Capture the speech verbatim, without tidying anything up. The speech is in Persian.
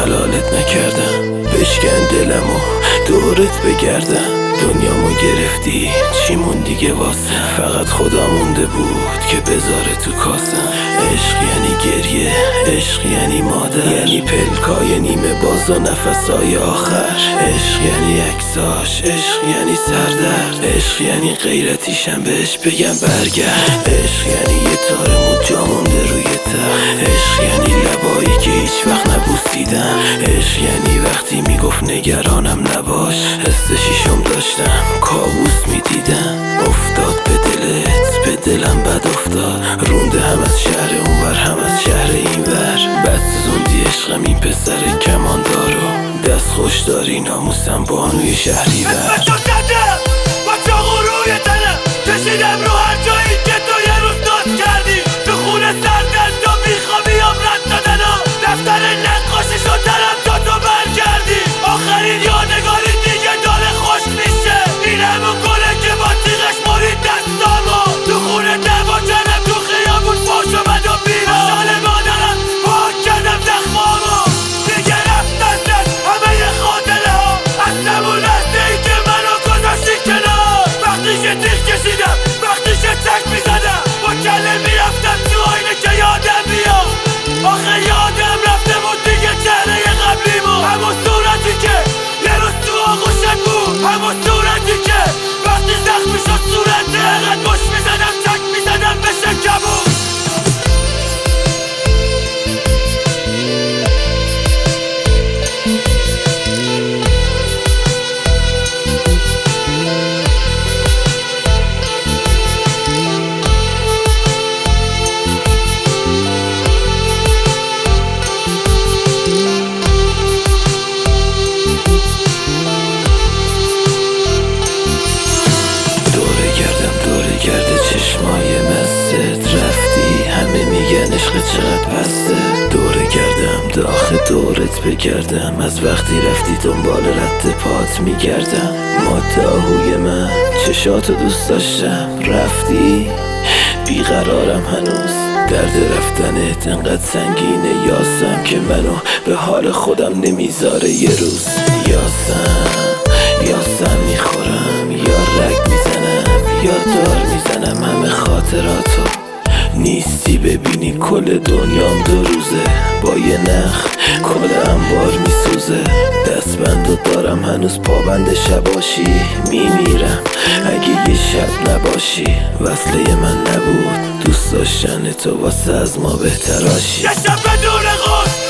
حلالت نکردم، بشکن دلمو دورت بگردم. دنیامو گرفتی چی مون دیگه واسه، فقط خدا مونده بود که بذاره تو کاسم. عشق یعنی گریه، عشق یعنی مادر، یعنی پلکای نیمه باز و نفسای آخر. عشق یعنی عکساش، عشق یعنی سردرد، عشق یعنی غیرتیشم بهش بگم برگرد. عشق یعنی یه تارمو جا مونده روی تخت، عشق یعنی لبایی که هیچ وقت نبوسیدم. عشق یعنی وقتی میگفت نگرانم نباش، حس شیشم داشتم کابوس میدیدم. افتاد به دلت، به دلم بد افتاد، رونده هم از شهر اونور هم از شهر اینور. بس زندی عشقم این پسر کماندارو، دست خوش داری ناموسم بانوی شهری ور. اسم تو زدم با چاقو روی تنم، کشیدم رو هر جایی که تو یه روز ناز کردی. تو خونه سردن تو بیخوابیام رد دادن ها، دفتر نقاشی شدنم تا تو برگردی. آخرین یادگاری دیگه داره خوش میشه، این همون گله که با تیغش مرید دستامو. تو خونه دعوا کردم، تو خیابون فاش اومد و بیرا شال مادرم پاک کردم زخمامو. دیگه رفت از دست همه ی خاطره ها، از همون لحظه ای که منو گذاشتی کنار. وقتی که تیغ کشیدم، وقتی که تک میزدم، با کله میرفتم تو آینه که یادم بیاد. آخه یادم رفته بود دیگه چهره قبلیمو، همون صورتی که یه روز تو آغوشت بود، همون صورتی که وقتی زخمی شد صورته اقد مش میزدم چک میزدم به شکمون. چشمای مستت رفتی، همه میگن عشق چقدر پسته. دوره کردم داخل دورت بگردم، از وقتی رفتی دنبال رد پات میگردم. ماده‌هوی من چشاتو دوست داشتم، رفتی بیقرارم هنوز. درد رفتنت انقدر سنگینه یاسم که منو به حال خودم نمیذاره یه روز. یاسم یاسم میخورم یا رگ میزنم یا دار میزنم، همه خاطراتو نیستی ببینی کل دنیام دو روزه. با یه نخ کل انبار میسوزه، دستبندو دارم هنوز پابند شباشی. میمیرم اگه یه شب نباشی، وصله من نبود دوست داشتن تو واسه از ما بهتراشی. یه شب بدون غصه